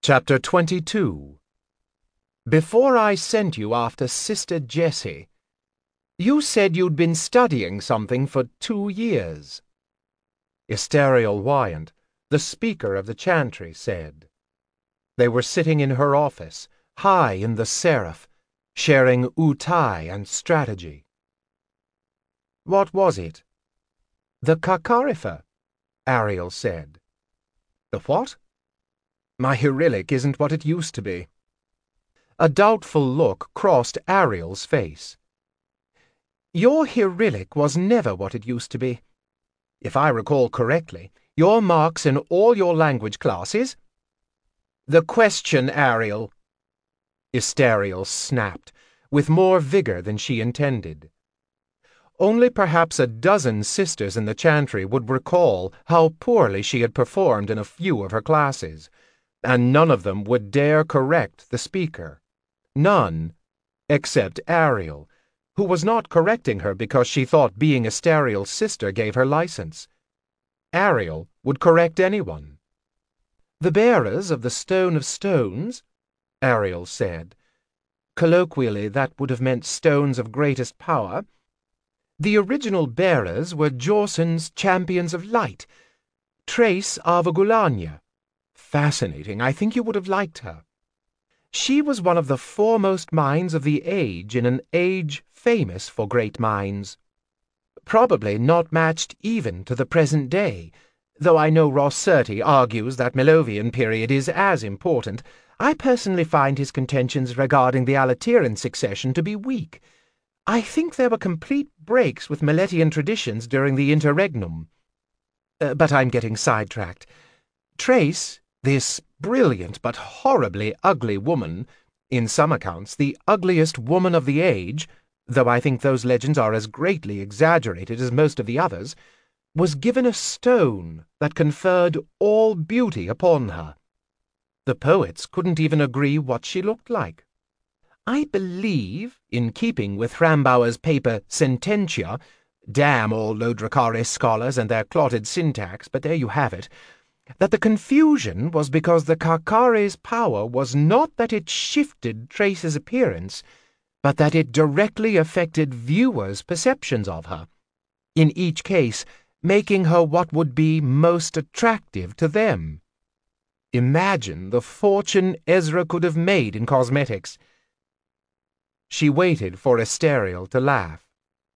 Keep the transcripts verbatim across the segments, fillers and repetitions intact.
Chapter twenty-two. Before I sent you after Sister Jessie, you said you'd been studying something for two years. Ysteriel Wyant, the speaker of the chantry, said. They were sitting in her office, high in the seraph, sharing utai and strategy. What was it? The Carcarifer, Ariel said. The what? My Hyrillic isn't what it used to be. A doubtful look crossed Ariel's face. Your Hyrillic was never what it used to be. If I recall correctly, your marks in all your language classes— The question, Ariel! Ysteriel snapped, with more vigor than she intended. Only perhaps a dozen sisters in the chantry would recall how poorly she had performed in a few of her classes, and none of them would dare correct the speaker. None, except Ariel, who was not correcting her because she thought being Ysteriel's sister gave her license. Ariel would correct anyone. The bearers of the Stone of Stones, Ariel said. Colloquially, that would have meant stones of greatest power. The original bearers were Jorson's Champions of Light, Trace Avagulania. Fascinating. I think you would have liked her. She was one of the foremost minds of the age in an age famous for great minds. Probably not matched even to the present day, though I know Rosserti argues that Melovian period is as important. I personally find his contentions regarding the Alateran succession to be weak. I think there were complete breaks with Meletian traditions during the interregnum. Uh, but I'm getting sidetracked. Trace, this brilliant but horribly ugly woman, in some accounts the ugliest woman of the age, though I think those legends are as greatly exaggerated as most of the others, was given a stone that conferred all beauty upon her. The poets couldn't even agree what she looked like. I believe, in keeping with Frambauer's paper Sententia, damn all Lodracarys scholars and their clotted syntax, but there you have it, that the confusion was because the Carcari's power was not that it shifted Trace's appearance, but that it directly affected viewers' perceptions of her, in each case making her what would be most attractive to them. Imagine the fortune Ezra could have made in cosmetics. She waited for Ysteriel to laugh.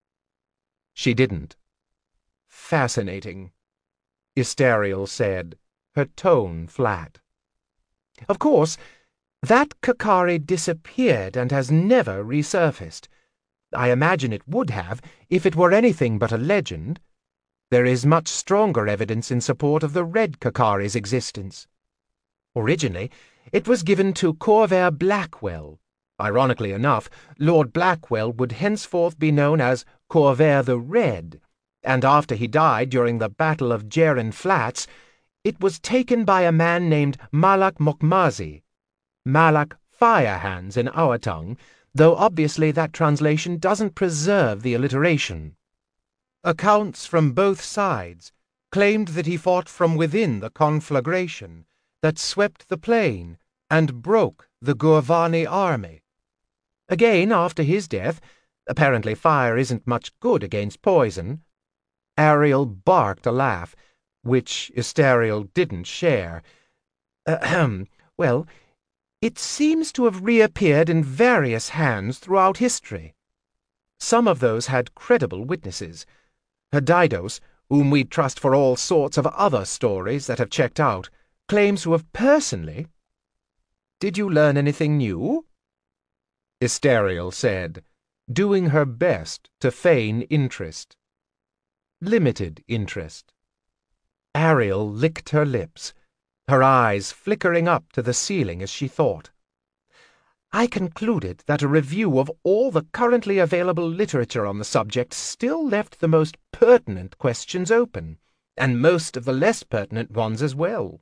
She didn't. Fascinating, Ysteriel said, her tone flat. Of course, that Carcari disappeared and has never resurfaced. I imagine it would have if it were anything but a legend. There is much stronger evidence in support of the Red Carcari's existence. Originally, it was given to Corvair Blackwell. Ironically enough, Lord Blackwell would henceforth be known as Corvair the Red, and after he died during the Battle of Jeren Flats, it was taken by a man named Malak Mokmazi, Malak Firehands in our tongue, though obviously that translation doesn't preserve the alliteration. Accounts from both sides claimed that he fought from within the conflagration that swept the plain and broke the Gurvani army. Again, after his death, apparently fire isn't much good against poison. Ariel barked a laugh, which Ysteriel didn't share. Ahem. Well, it seems to have reappeared in various hands throughout history. Some of those had credible witnesses. Hedidos, whom we trust for all sorts of other stories that have checked out, claims to have personally— Did you learn anything new? Ysteriel said, doing her best to feign interest. Limited interest. Ariel licked her lips, her eyes flickering up to the ceiling as she thought. I concluded that a review of all the currently available literature on the subject still left the most pertinent questions open, and most of the less pertinent ones as well.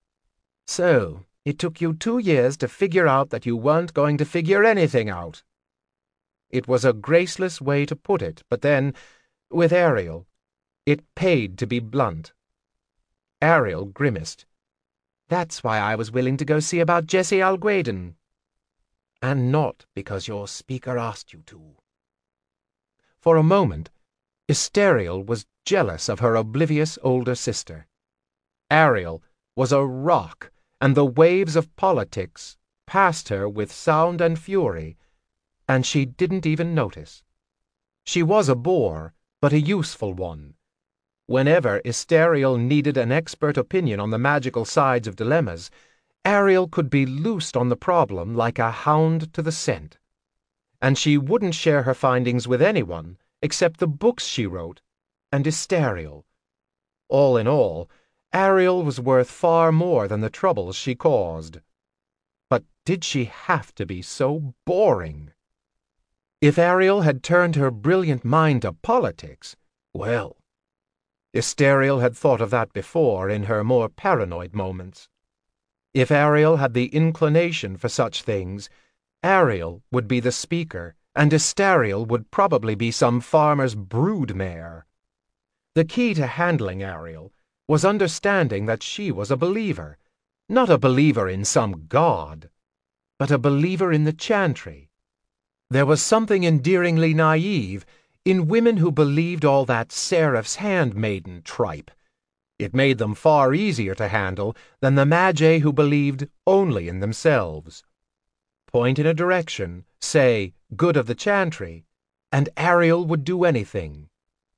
So, it took you two years to figure out that you weren't going to figure anything out. It was a graceless way to put it, but then, with Ariel, it paid to be blunt. Ariel grimaced. That's why I was willing to go see about Jessie Algueden. And not because your speaker asked you to. For a moment, Asteriel was jealous of her oblivious older sister. Ariel was a rock, and the waves of politics passed her with sound and fury, and she didn't even notice. She was a bore, but a useful one. Whenever Asteriel needed an expert opinion on the magical sides of dilemmas, Ariel could be loosed on the problem like a hound to the scent. And she wouldn't share her findings with anyone except the books she wrote and Asteriel. All in all, Ariel was worth far more than the troubles she caused. But did she have to be so boring? If Ariel had turned her brilliant mind to politics, well, Asteriel had thought of that before in her more paranoid moments. If Ariel had the inclination for such things, Ariel would be the speaker, and Asteriel would probably be some farmer's broodmare. The key to handling Ariel was understanding that she was a believer, not a believer in some god, but a believer in the chantry. There was something endearingly naive in women who believed all that Seraph's handmaiden tripe. It made them far easier to handle than the magi who believed only in themselves. Point in a direction, say, good of the chantry, and Ariel would do anything.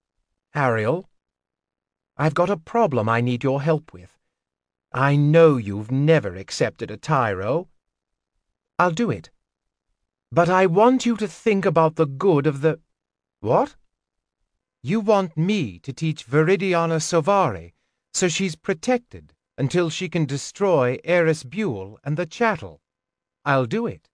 Ariel, I've got a problem I need your help with. I know you've never accepted a tyro. I'll do it. But I want you to think about the good of the... What? You want me to teach Viridiana Sovari so she's protected until she can destroy Eris Buell and the chattel. I'll do it.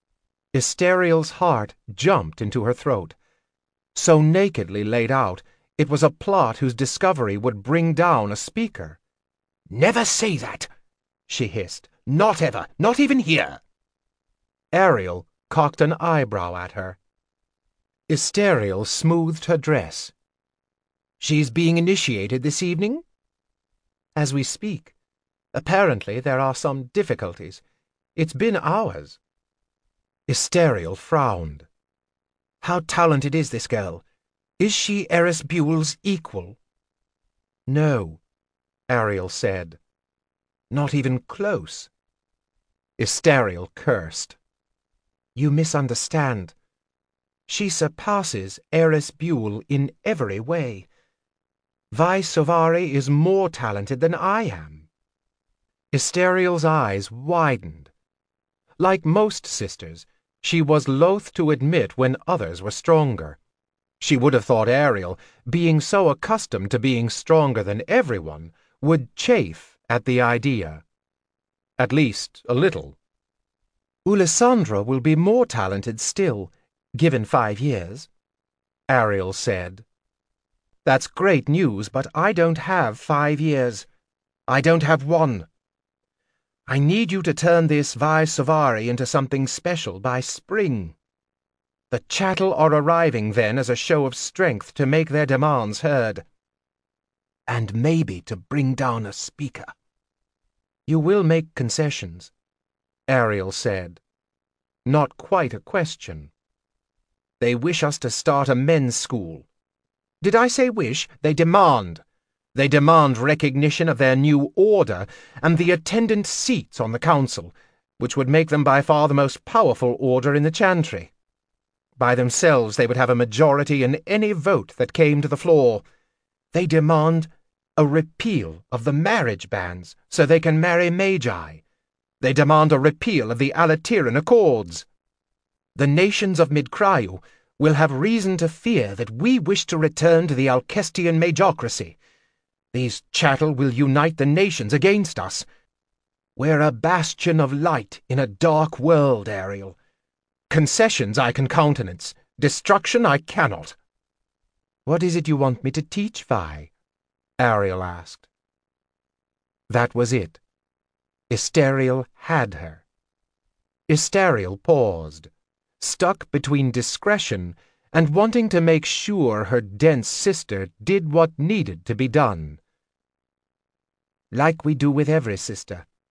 Asteriel's heart jumped into her throat. So nakedly laid out, it was a plot whose discovery would bring down a speaker. "Never say that," she hissed. "Not ever, not even here." Ariel cocked an eyebrow at her. Asteriel smoothed her dress. "She's being initiated this evening?" "As we speak. Apparently there are some difficulties. It's been hours." Asteriel frowned. "How talented is this girl? Is she Eris Buell's equal?" "No," Ariel said. "Not even close." Asteriel cursed. "You misunderstand. She surpasses Eris Buell in every way. Vi Sovari is more talented than I am." Asteriel's eyes widened. Like most sisters, she was loath to admit when others were stronger. She would have thought Ariel, being so accustomed to being stronger than everyone, would chafe at the idea. At least a little. "Ulyssandra will be more talented still, given five years," Ariel said. "That's great news, but I don't have five years. I don't have one. I need you to turn this Vi Sovari into something special by spring. The chattel are arriving then as a show of strength to make their demands heard. And maybe to bring down a speaker." "You will make concessions," Ariel said. Not quite a question. "They wish us to start a men's school." "Did I say wish? They demand. They demand recognition of their new order and the attendant seats on the council, which would make them by far the most powerful order in the chantry. By themselves they would have a majority in any vote that came to the floor. They demand a repeal of the marriage bans so they can marry magi. They demand a repeal of the Alateran Accords. The nations of Midcryo will have reason to fear that we wish to return to the Alcestian magocracy. These chattel will unite the nations against us. We're a bastion of light in a dark world, Ariel. Concessions I can countenance. Destruction I cannot." "What is it you want me to teach, Vi?" Ariel asked. That was it. Asteriel had her. Asteriel paused, stuck between discretion and wanting to make sure her dense sister did what needed to be done. "Like we do with every sister,"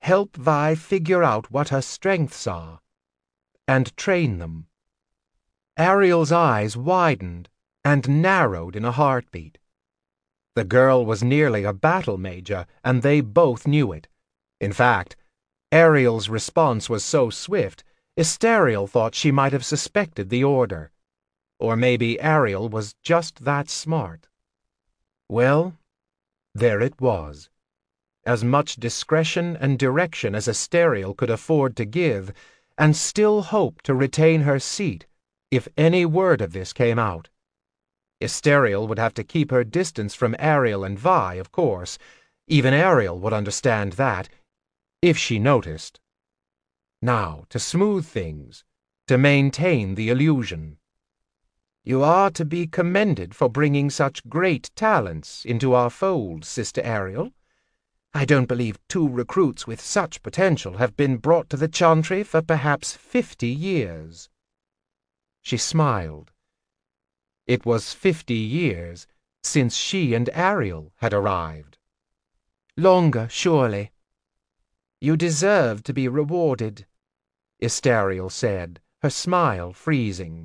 help Vi figure out what her strengths are, and train them. Ariel's eyes widened and narrowed in a heartbeat. The girl was nearly a battle major, and they both knew it. In fact, Ariel's response was so swift, Asteriel thought she might have suspected the order. Or maybe Ariel was just that smart. Well, there it was. As much discretion and direction as Asteriel could afford to give, and still hope to retain her seat if any word of this came out. Asteriel would have to keep her distance from Ariel and Vi, of course. Even Ariel would understand that, if she noticed. Now, to smooth things, to maintain the illusion. You are to be commended for bringing such great talents into our fold, Sister Ariel. I don't believe two recruits with such potential have been brought to the Chantry for perhaps fifty years. She smiled. It was fifty years since she and Ariel had arrived. Longer, surely. You deserve to be rewarded, Asteriel said, her smile freezing.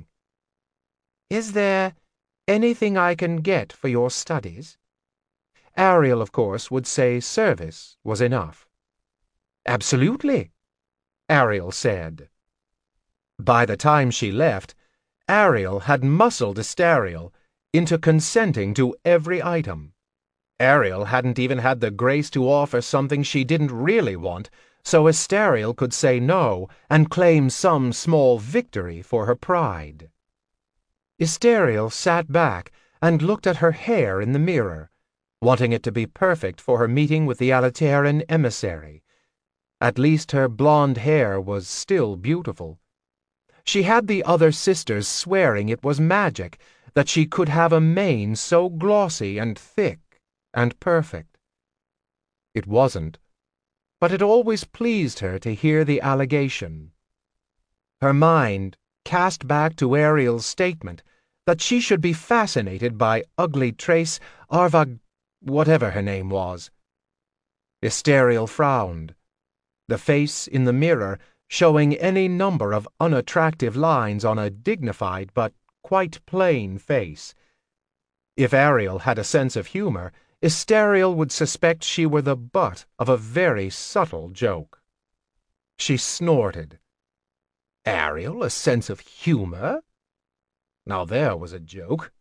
Is there anything I can get for your studies? Ariel, of course, would say service was enough. Absolutely, Ariel said. By the time she left, Ariel had muscled Asteriel into consenting to every item. Ariel hadn't even had the grace to offer something she didn't really want, so Asteriel could say no and claim some small victory for her pride. Asteriel sat back and looked at her hair in the mirror, wanting it to be perfect for her meeting with the Aletaran emissary. At least her blonde hair was still beautiful. She had the other sisters swearing it was magic that she could have a mane so glossy and thick and perfect. It wasn't, but it always pleased her to hear the allegation. Her mind cast back to Ariel's statement that she should be fascinated by ugly Trace Arvag, whatever her name was. Asteriel frowned, the face in the mirror showing any number of unattractive lines on a dignified but quite plain face. If Ariel had a sense of humor, Asteriel would suspect she were the butt of a very subtle joke. She snorted. Ariel, a sense of humor? Now there was a joke.